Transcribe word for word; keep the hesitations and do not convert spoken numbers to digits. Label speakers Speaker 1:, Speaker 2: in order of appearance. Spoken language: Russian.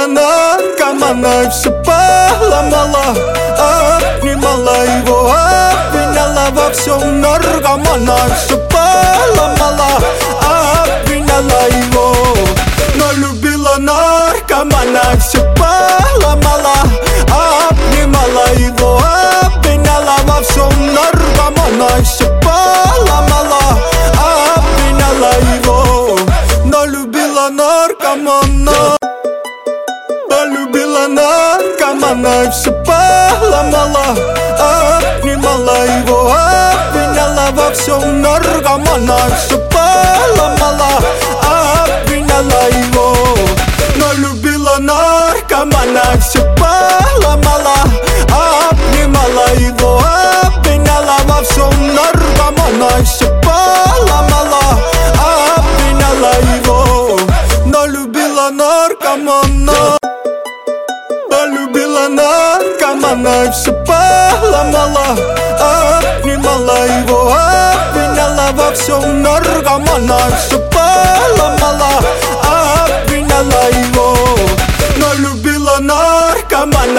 Speaker 1: наркомана и все поломала. Обнимала его, обвиняла во всем. Наркомана и все поломала. Обвиняла его, но любила наркомана и все поломала. Обнимала его, обвиняла во всем. Наркомана и все поломала. Обвиняла его, но любила наркомана. Полюбила наркомана и все поломала. Обнимала его, обвиняла во всем. Наркомана и все поломала. Обвиняла его, но любила наркомана и все поломала. Обнимала его, обвиняла во всем. Наркомана и все поломала. Обвиняла его, но любила наркомана. Полюбила наркомана и все поломала. Обнимала его, обвиняла во всем. Наркомана и все